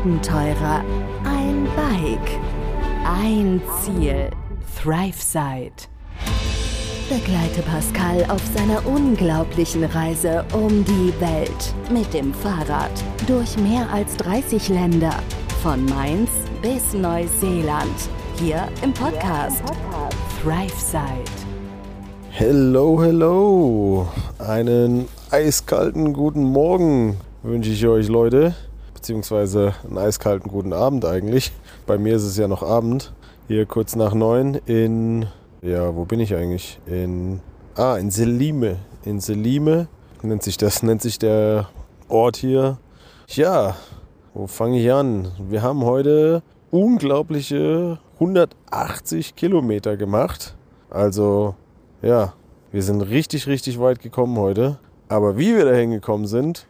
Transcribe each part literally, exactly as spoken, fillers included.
Abenteurer, ein Bike, ein Ziel. ThriveSide. Begleite Pascal auf seiner unglaublichen Reise um die Welt mit dem Fahrrad durch mehr als dreißig Länder, von Mainz bis Neuseeland, hier im Podcast, hier im Podcast. ThriveSide. Hello, hello, einen eiskalten guten Morgen wünsche ich euch, Leute, beziehungsweise einen eiskalten guten Abend eigentlich. Bei mir ist es ja noch Abend, hier kurz nach neun in, ja, wo bin ich eigentlich? In, ah, in Selime, in Selime nennt sich das, nennt sich der Ort hier. Ja, wo fange ich an? Wir haben heute unglaubliche hundertachtzig Kilometer gemacht, also ja, wir sind richtig, richtig weit gekommen heute. Aber wie wir dahin gekommen sind,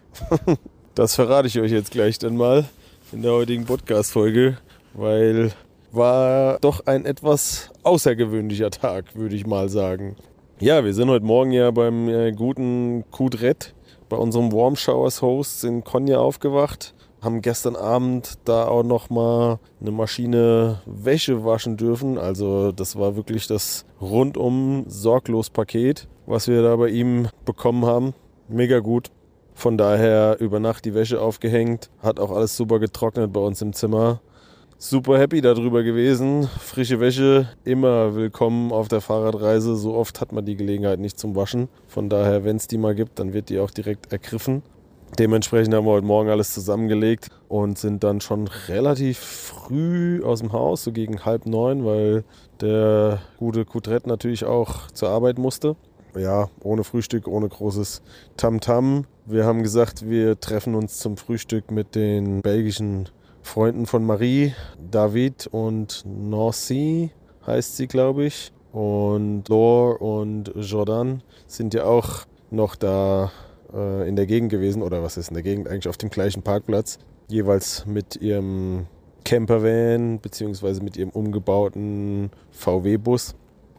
das verrate ich euch jetzt gleich dann mal in der heutigen Podcast-Folge, weil war doch ein etwas außergewöhnlicher Tag, würde ich mal sagen. Ja, wir sind heute Morgen ja beim äh, guten Kudret, bei unserem Warm Showers Host in Konya aufgewacht. Haben gestern Abend da auch noch mal eine Maschine Wäsche waschen dürfen. Also das war wirklich das rundum sorglos Paket, was wir da bei ihm bekommen haben. Mega gut. Von daher über Nacht die Wäsche aufgehängt. Hat auch alles super getrocknet bei uns im Zimmer. Super happy darüber gewesen. Frische Wäsche, immer willkommen auf der Fahrradreise. So oft hat man die Gelegenheit nicht zum Waschen. Von daher, wenn es die mal gibt, dann wird die auch direkt ergriffen. Dementsprechend haben wir heute Morgen alles zusammengelegt und sind dann schon relativ früh aus dem Haus, so gegen halb neun, weil der gute Kudret natürlich auch zur Arbeit musste. Ja, ohne Frühstück, ohne großes Tamtam. Wir haben gesagt, wir treffen uns zum Frühstück mit den belgischen Freunden von Marie, David und Nancy heißt sie, glaube ich. Und Laure und Jordan sind ja auch noch da in der Gegend gewesen, oder was ist in der Gegend, eigentlich auf dem gleichen Parkplatz, jeweils mit ihrem Campervan beziehungsweise mit ihrem umgebauten V W-Bus.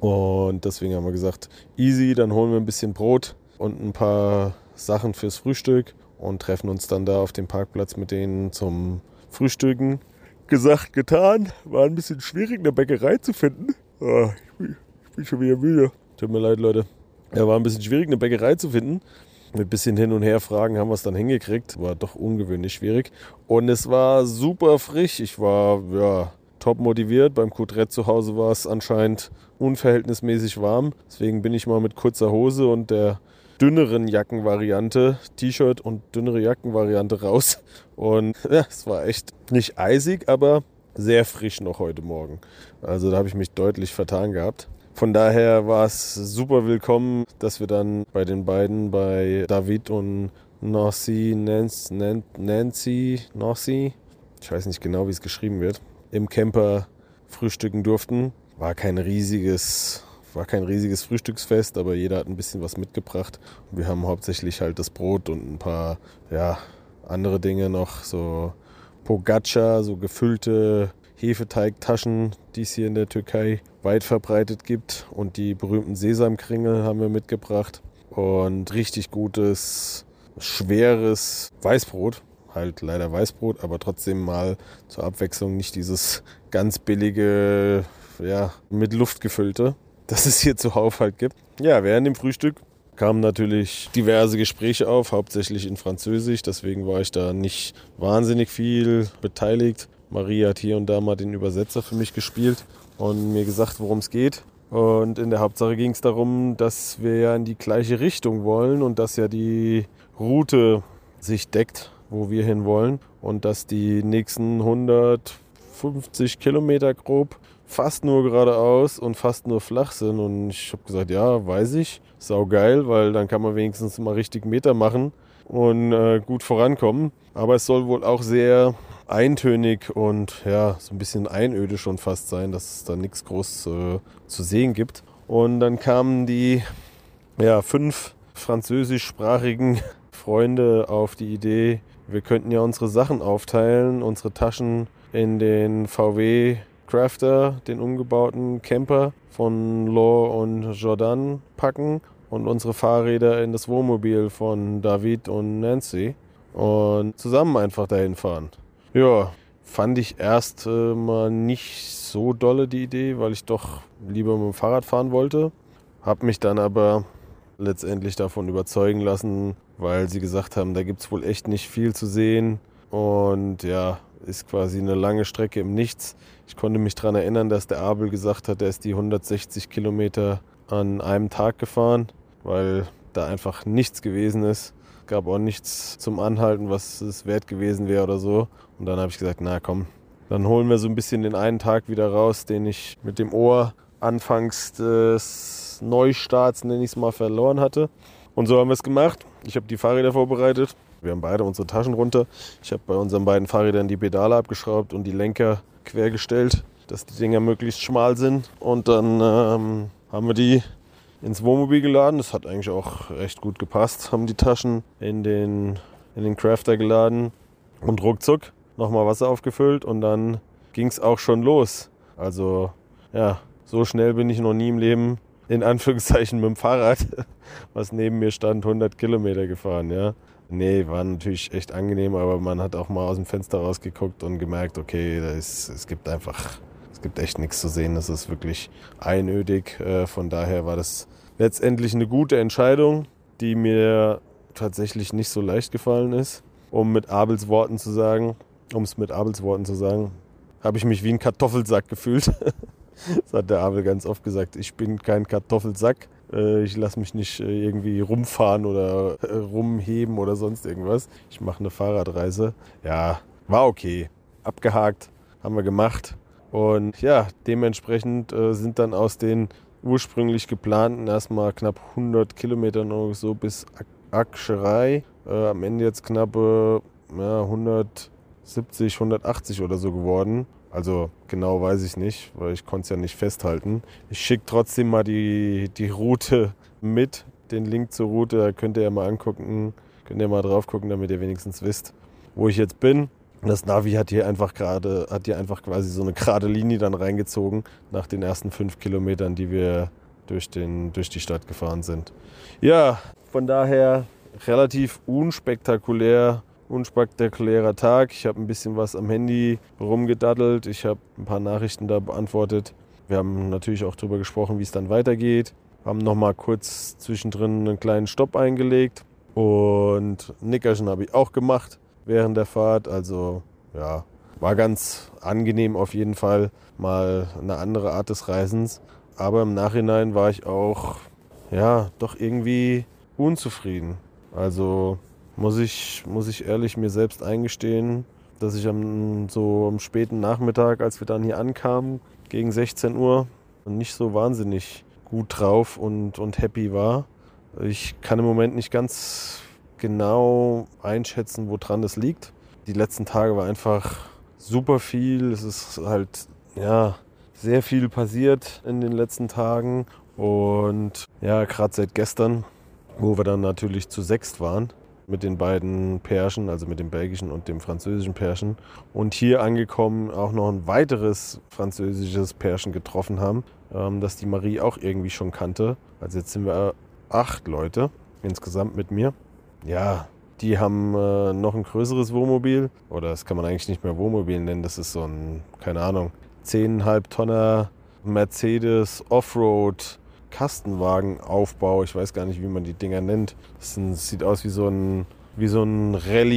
Und deswegen haben wir gesagt, easy, dann holen wir ein bisschen Brot und ein paar Sachen fürs Frühstück und treffen uns dann da auf dem Parkplatz mit denen zum Frühstücken. Gesagt, getan, war ein bisschen schwierig, eine Bäckerei zu finden. Oh, ich, bin, ich bin schon wieder müde. Tut mir leid, Leute. Ja, war ein bisschen schwierig, eine Bäckerei zu finden. Mit ein bisschen hin und her fragen haben wir es dann hingekriegt. War doch ungewöhnlich schwierig. Und es war super frisch. Ich war ja top motiviert. Beim Kudret zu Hause war es anscheinend unverhältnismäßig warm. Deswegen bin ich mal mit kurzer Hose und der dünneren Jackenvariante, T-Shirt und dünnere Jackenvariante raus. Und ja, es war echt nicht eisig, aber sehr frisch noch heute Morgen. Also da habe ich mich deutlich vertan gehabt. Von daher war es super willkommen, dass wir dann bei den beiden, bei David und Nancy, Nancy, Nancy, Nancy, ich weiß nicht genau, wie es geschrieben wird, im Camper frühstücken durften. War kein riesiges, war kein riesiges Frühstücksfest, aber jeder hat ein bisschen was mitgebracht. Und wir haben hauptsächlich halt das Brot und ein paar ja, andere Dinge noch, so Pogača, so gefüllte Hefeteigtaschen, die es hier in der Türkei weit verbreitet gibt. Und die berühmten Sesamkringel haben wir mitgebracht. Und richtig gutes, schweres Weißbrot. Halt leider Weißbrot, aber trotzdem mal zur Abwechslung nicht dieses ganz billige, ja, mit Luft gefüllte, das es hier zuhauf halt gibt. Ja, während dem Frühstück kamen natürlich diverse Gespräche auf, hauptsächlich in Französisch. Deswegen war ich da nicht wahnsinnig viel beteiligt. Marie hat hier und da mal den Übersetzer für mich gespielt und mir gesagt, worum es geht. Und in der Hauptsache ging es darum, dass wir ja in die gleiche Richtung wollen und dass ja die Route sich deckt, wo wir hin wollen. Und dass die nächsten hundertfünfzig Kilometer grob fast nur geradeaus und fast nur flach sind. Und ich habe gesagt, ja, weiß ich, saugeil, weil dann kann man wenigstens mal richtig Meter machen und äh, gut vorankommen. Aber es soll wohl auch sehr eintönig und ja, so ein bisschen einöde schon fast sein, dass es da nichts groß äh, zu sehen gibt. Und dann kamen die ja, fünf französischsprachigen Freunde auf die Idee, wir könnten ja unsere Sachen aufteilen, unsere Taschen in den V W Crafter, den umgebauten Camper von Laure und Jordan packen und unsere Fahrräder in das Wohnmobil von David und Nancy und zusammen einfach dahin fahren. Ja, fand ich erst äh, mal nicht so dolle die Idee, weil ich doch lieber mit dem Fahrrad fahren wollte. Hab mich dann aber letztendlich davon überzeugen lassen, weil sie gesagt haben, da gibt es wohl echt nicht viel zu sehen. Und ja, ist quasi eine lange Strecke im Nichts. Ich konnte mich daran erinnern, dass der Abel gesagt hat, er ist die hundertsechzig Kilometer an einem Tag gefahren, weil da einfach nichts gewesen ist. Es gab auch nichts zum Anhalten, was es wert gewesen wäre oder so. Und dann habe ich gesagt, na komm, dann holen wir so ein bisschen den einen Tag wieder raus, den ich mit dem Ohr anfangs des Neustarts, nenne ich es mal, verloren hatte. Und so haben wir es gemacht. Ich habe die Fahrräder vorbereitet. Wir haben beide unsere Taschen runter. Ich habe bei unseren beiden Fahrrädern die Pedale abgeschraubt und die Lenker quergestellt, dass die Dinger möglichst schmal sind. Und dann ähm, haben wir die ins Wohnmobil geladen. Das hat eigentlich auch recht gut gepasst. Haben die Taschen in den, in den Crafter geladen und ruckzuck nochmal Wasser aufgefüllt. Und dann ging es auch schon los. Also ja, so schnell bin ich noch nie im Leben, in Anführungszeichen, mit dem Fahrrad, was neben mir stand, hundert Kilometer gefahren, ja. Nee, war natürlich echt angenehm, aber man hat auch mal aus dem Fenster rausgeguckt und gemerkt, okay, da ist, es gibt einfach, es gibt echt nichts zu sehen. Das ist wirklich einödig. Von daher war das letztendlich eine gute Entscheidung, die mir tatsächlich nicht so leicht gefallen ist. Um mit Abels Worten zu sagen, um es mit Abels Worten zu sagen, habe ich mich wie ein Kartoffelsack gefühlt. Das hat der Abel ganz oft gesagt. Ich bin kein Kartoffelsack. Ich lasse mich nicht irgendwie rumfahren oder rumheben oder sonst irgendwas. Ich mache eine Fahrradreise. Ja, war okay. Abgehakt, haben wir gemacht. Und ja, dementsprechend sind dann aus den ursprünglich geplanten erstmal knapp hundert Kilometern oder so bis Akscherei. Äh, am Ende jetzt knappe ja, hundertsiebzig, hundertachtzig oder so geworden. Also genau weiß ich nicht, weil ich konnte es ja nicht festhalten. Ich schicke trotzdem mal die, die Route mit, den Link zur Route. Da könnt ihr ja mal angucken, könnt ihr mal drauf gucken, damit ihr wenigstens wisst, wo ich jetzt bin. Das Navi hat hier einfach gerade, hat hier einfach quasi so eine gerade Linie dann reingezogen nach den ersten fünf Kilometern, die wir durch, den, durch die Stadt gefahren sind. Ja, von daher relativ unspektakulär. Unspektakulärer Tag. Ich habe ein bisschen was am Handy rumgedaddelt. Ich habe ein paar Nachrichten da beantwortet. Wir haben natürlich auch darüber gesprochen, wie es dann weitergeht. Haben nochmal kurz zwischendrin einen kleinen Stopp eingelegt. Und Nickerchen habe ich auch gemacht während der Fahrt. Also ja, war ganz angenehm auf jeden Fall. Mal eine andere Art des Reisens. Aber im Nachhinein war ich auch ja, doch irgendwie unzufrieden. Also Muss ich, muss ich ehrlich mir selbst eingestehen, dass ich am, so am späten Nachmittag, als wir dann hier ankamen, gegen sechzehn Uhr, nicht so wahnsinnig gut drauf und, und happy war. Ich kann im Moment nicht ganz genau einschätzen, woran das liegt. Die letzten Tage war einfach super viel. Es ist halt ja, sehr viel passiert in den letzten Tagen. Und ja, gerade seit gestern, wo wir dann natürlich zu sechst waren, mit den beiden Pärchen, also mit dem belgischen und dem französischen Pärchen. Und hier angekommen auch noch ein weiteres französisches Pärchen getroffen haben, ähm, das die Marie auch irgendwie schon kannte. Also jetzt sind wir acht Leute insgesamt mit mir. Ja, die haben äh, noch ein größeres Wohnmobil. Oder das kann man eigentlich nicht mehr Wohnmobil nennen. Das ist so ein, keine Ahnung, zehn Komma fünf Tonner Mercedes Offroad Kastenwagenaufbau, ich weiß gar nicht, wie man die Dinger nennt. Das sieht aus wie so ein, wie so ein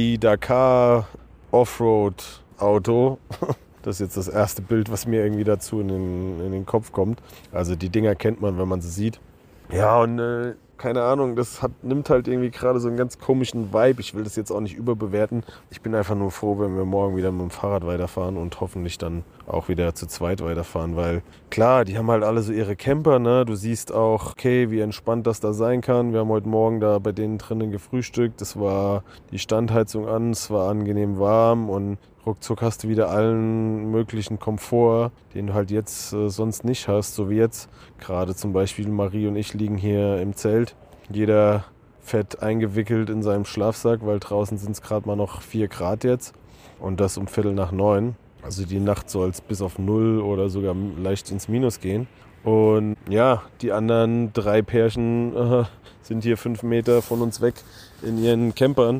Rallye-Dakar-Offroad-Auto. Das ist jetzt das erste Bild, was mir irgendwie dazu in den, in den Kopf kommt. Also die Dinger kennt man, wenn man sie sieht. Ja, und äh, keine Ahnung, das hat, nimmt halt irgendwie gerade so einen ganz komischen Vibe. Ich will das jetzt auch nicht überbewerten. Ich bin einfach nur froh, wenn wir morgen wieder mit dem Fahrrad weiterfahren und hoffentlich dann auch wieder zu zweit weiterfahren, weil klar, die haben halt alle so ihre Camper, ne? Du siehst auch, okay, wie entspannt das da sein kann. Wir haben heute Morgen da bei denen drinnen gefrühstückt. Es war die Standheizung an, es war angenehm warm und ruckzuck hast du wieder allen möglichen Komfort, den du halt jetzt äh, sonst nicht hast, so wie jetzt. Gerade zum Beispiel Marie und ich liegen hier im Zelt. Jeder fett eingewickelt in seinem Schlafsack, weil draußen sind es gerade mal noch vier Grad jetzt. Und das um Viertel nach neun. Also die Nacht soll es bis auf null oder sogar leicht ins Minus gehen. Und ja, die anderen drei Pärchen äh, sind hier fünf Meter von uns weg in ihren Campern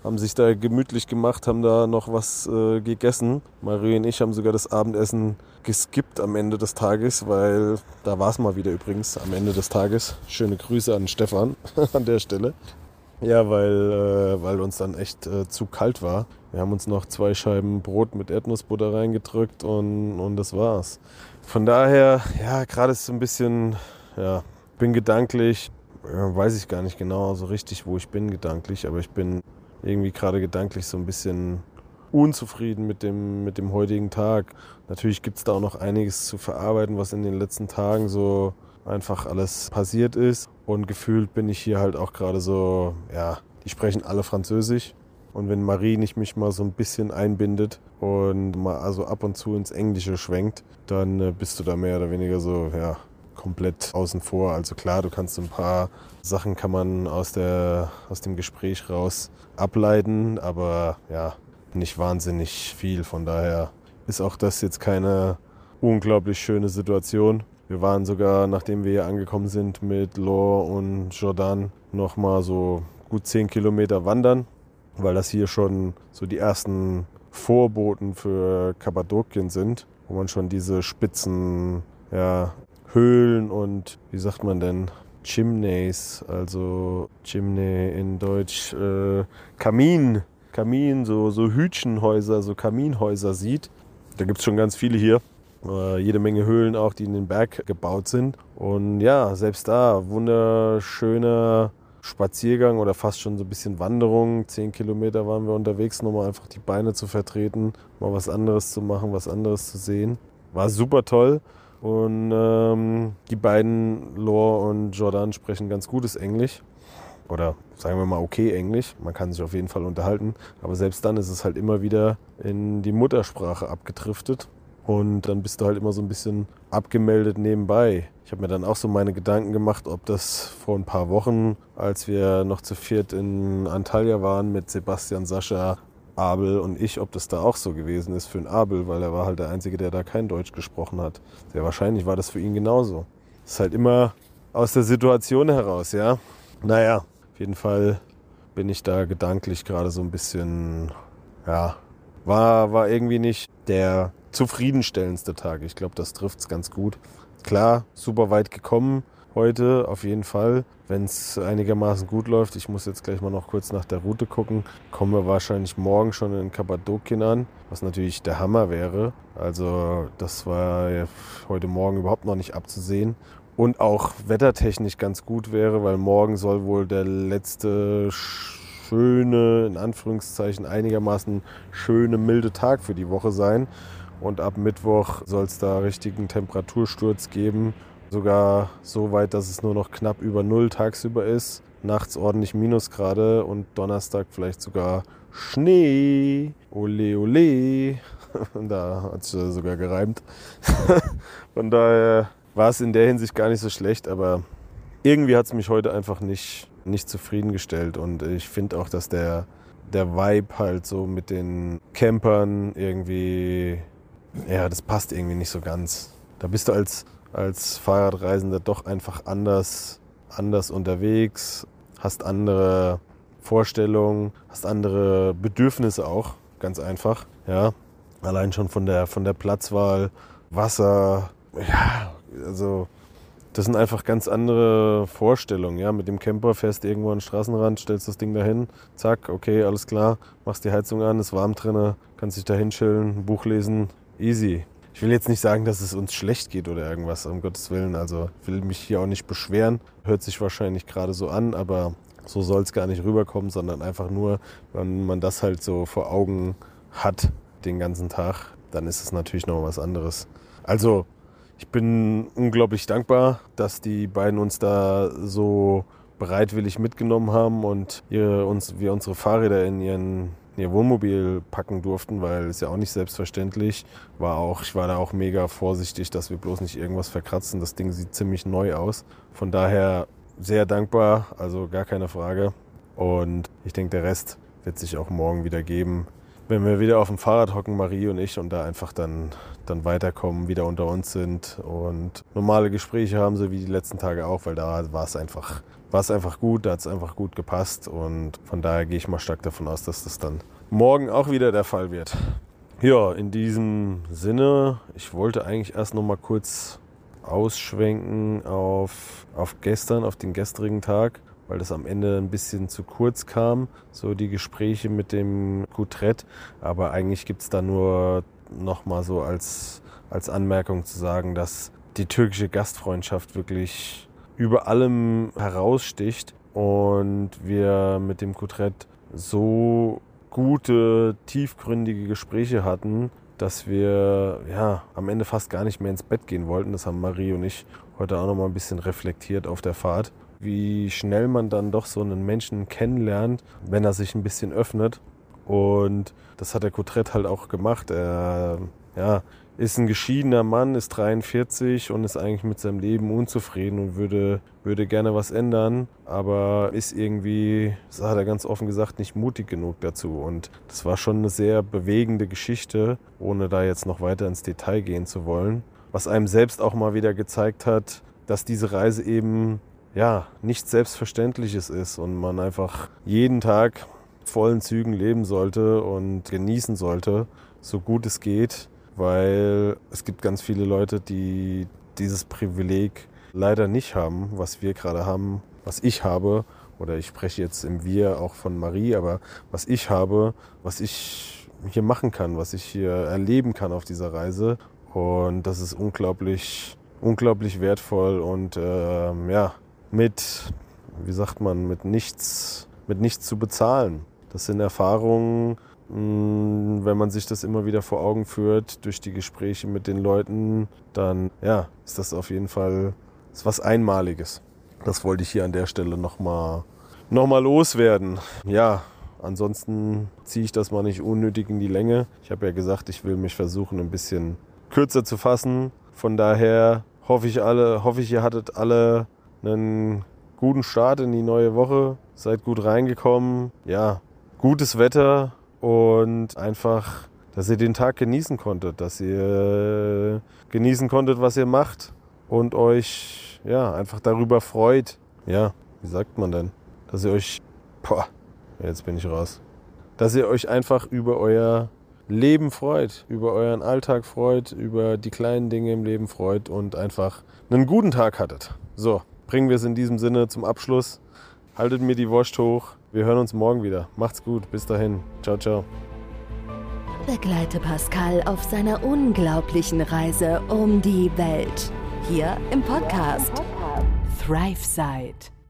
haben sich da gemütlich gemacht, haben da noch was äh, gegessen. Marie und ich haben sogar das Abendessen geskippt am Ende des Tages, weil da war es mal wieder übrigens am Ende des Tages. Schöne Grüße an Stefan an der Stelle. Ja, weil, äh, weil uns dann echt äh, zu kalt war. Wir haben uns noch zwei Scheiben Brot mit Erdnussbutter reingedrückt und, und das war's. Von daher, ja, gerade ist so ein bisschen, ja, bin gedanklich, ja, weiß ich gar nicht genau so richtig, wo ich bin gedanklich, aber ich bin irgendwie gerade gedanklich so ein bisschen unzufrieden mit dem, mit dem heutigen Tag. Natürlich gibt es da auch noch einiges zu verarbeiten, was in den letzten Tagen so einfach alles passiert ist. Und gefühlt bin ich hier halt auch gerade so, ja, die sprechen alle Französisch. Und wenn Marie nicht mich mal so ein bisschen einbindet und mal also ab und zu ins Englische schwenkt, dann äh, bist du da mehr oder weniger so, ja, komplett außen vor. Also klar, du kannst so ein paar Sachen kann man aus, der, aus dem Gespräch raus ableiten, aber ja, nicht wahnsinnig viel. Von daher ist auch das jetzt keine unglaublich schöne Situation. Wir waren sogar, nachdem wir hier angekommen sind, mit Laure und Jordan noch mal so gut zehn Kilometer wandern, weil das hier schon so die ersten Vorboten für Kappadokien sind, wo man schon diese spitzen, ja, Höhlen und, wie sagt man denn, Chimneys, also Chimney in Deutsch, äh, Kamin, Kamin, so, so Hütchenhäuser, so Kaminhäuser sieht. Da gibt es schon ganz viele hier. Äh, jede Menge Höhlen auch, die in den Berg gebaut sind. Und ja, selbst da, wunderschöner Spaziergang oder fast schon so ein bisschen Wanderung. Zehn Kilometer waren wir unterwegs, nochmal einfach die Beine zu vertreten, mal was anderes zu machen, was anderes zu sehen. War super toll. Und ähm, die beiden, Laure und Jordan, sprechen ganz gutes Englisch. Oder sagen wir mal okay Englisch. Man kann sich auf jeden Fall unterhalten. Aber selbst dann ist es halt immer wieder in die Muttersprache abgedriftet. Und dann bist du halt immer so ein bisschen abgemeldet nebenbei. Ich habe mir dann auch so meine Gedanken gemacht, ob das vor ein paar Wochen, als wir noch zu viert in Antalya waren mit Sebastian, Sascha, Abel und ich, ob das da auch so gewesen ist für den Abel, weil er war halt der Einzige, der da kein Deutsch gesprochen hat. Sehr wahrscheinlich war das für ihn genauso. Das ist halt immer aus der Situation heraus, ja. Naja, auf jeden Fall bin ich da gedanklich gerade so ein bisschen, ja, war, war irgendwie nicht der zufriedenstellendste Tag. Ich glaube, das trifft es ganz gut. Klar, super weit gekommen heute, auf jeden Fall. Wenn es einigermaßen gut läuft, ich muss jetzt gleich mal noch kurz nach der Route gucken, kommen wir wahrscheinlich morgen schon in Kappadokien an, was natürlich der Hammer wäre. Also das war ja heute Morgen überhaupt noch nicht abzusehen. Und auch wettertechnisch ganz gut wäre, weil morgen soll wohl der letzte schöne, in Anführungszeichen einigermaßen schöne, milde Tag für die Woche sein. Und ab Mittwoch soll es da richtigen Temperatursturz geben. Sogar so weit, dass es nur noch knapp über Null tagsüber ist. Nachts ordentlich Minusgrade und Donnerstag vielleicht sogar Schnee. Ole, ole. Da hat es sogar gereimt. Von daher war es in der Hinsicht gar nicht so schlecht, aber irgendwie hat es mich heute einfach nicht, nicht zufriedengestellt. Und ich finde auch, dass der, der Vibe halt so mit den Campern irgendwie, ja, das passt irgendwie nicht so ganz. Da bist du als, als Fahrradreisender doch einfach anders, anders unterwegs, hast andere Vorstellungen, hast andere Bedürfnisse auch, ganz einfach. Ja. Allein schon von der, von der Platzwahl, Wasser, ja, also das sind einfach ganz andere Vorstellungen. Ja. Mit dem Camper fährst du irgendwo an den Straßenrand, stellst das Ding dahin, zack, okay, alles klar, machst die Heizung an, ist warm drin, kannst dich da hinchillen, ein Buch lesen, easy. Ich will jetzt nicht sagen, dass es uns schlecht geht oder irgendwas, um Gottes Willen. Also ich will mich hier auch nicht beschweren. Hört sich wahrscheinlich gerade so an, aber so soll es gar nicht rüberkommen, sondern einfach nur, wenn man das halt so vor Augen hat den ganzen Tag, dann ist es natürlich noch was anderes. Also ich bin unglaublich dankbar, dass die beiden uns da so bereitwillig mitgenommen haben und ihr, uns, wir unsere Fahrräder in ihren ihr Wohnmobil packen durften, weil es ja auch nicht selbstverständlich war. Auch, ich war da auch mega vorsichtig, dass wir bloß nicht irgendwas verkratzen. Das Ding sieht ziemlich neu aus. Von daher sehr dankbar, also gar keine Frage. Und ich denke, der Rest wird sich auch morgen wieder geben. wenn wir wieder auf dem Fahrrad hocken, Marie und ich, und da einfach dann, dann weiterkommen, wieder unter uns sind und normale Gespräche haben, so wie die letzten Tage auch, weil da war es einfach, war es einfach gut, da hat es einfach gut gepasst und von daher gehe ich mal stark davon aus, dass das dann morgen auch wieder der Fall wird. Ja, in diesem Sinne, ich wollte eigentlich erst noch mal kurz ausschwenken auf, auf gestern, auf den gestrigen Tag, weil das am Ende ein bisschen zu kurz kam, so die Gespräche mit dem Coutret. Aber eigentlich gibt es da nur noch mal so als, als Anmerkung zu sagen, dass die türkische Gastfreundschaft wirklich über allem heraussticht und wir mit dem Coutret so gute, tiefgründige Gespräche hatten, dass wir ja am Ende fast gar nicht mehr ins Bett gehen wollten. Das haben Marie und ich heute auch noch mal ein bisschen reflektiert auf der Fahrt. Wie schnell man dann doch so einen Menschen kennenlernt, wenn er sich ein bisschen öffnet. Und das hat der Coutret halt auch gemacht. Er ja, ist ein geschiedener Mann, ist dreiundvierzig und ist eigentlich mit seinem Leben unzufrieden und würde, würde gerne was ändern, aber ist irgendwie, das hat er ganz offen gesagt, nicht mutig genug dazu. Und das war schon eine sehr bewegende Geschichte, ohne da jetzt noch weiter ins Detail gehen zu wollen. Was einem selbst auch mal wieder gezeigt hat, dass diese Reise eben ja, nichts Selbstverständliches ist und man einfach jeden Tag vollen Zügen leben sollte und genießen sollte, so gut es geht, weil es gibt ganz viele Leute, die dieses Privileg leider nicht haben, was wir gerade haben, was ich habe, oder ich spreche jetzt im Wir auch von Marie, aber was ich habe, was ich hier machen kann, was ich hier erleben kann auf dieser Reise, und das ist unglaublich, unglaublich wertvoll und ähm, ja, mit, wie sagt man, mit nichts, mit nichts zu bezahlen. Das sind Erfahrungen, wenn man sich das immer wieder vor Augen führt durch die Gespräche mit den Leuten, dann ja, ist das auf jeden Fall ist was Einmaliges. Das wollte ich hier an der Stelle nochmal noch mal loswerden. Ja, ansonsten ziehe ich das mal nicht unnötig in die Länge. Ich habe ja gesagt, ich will mich versuchen, ein bisschen kürzer zu fassen. Von daher hoffe ich, alle, hoffe ich, ihr hattet alle einen guten Start in die neue Woche. Seid gut reingekommen. Ja, gutes Wetter. Und einfach, dass ihr den Tag genießen konntet, dass ihr genießen konntet, was ihr macht und euch ja einfach darüber freut. Ja, wie sagt man denn? Dass ihr euch, boah, jetzt bin ich raus. Dass ihr euch einfach über euer Leben freut, über euren Alltag freut, über die kleinen Dinge im Leben freut und einfach einen guten Tag hattet. So, bringen wir es in diesem Sinne zum Abschluss. Haltet mir die Wurst hoch. Wir hören uns morgen wieder. Macht's gut. Bis dahin. Ciao, ciao. Begleite Pascal auf seiner unglaublichen Reise um die Welt. Hier im Podcast ThriveSide.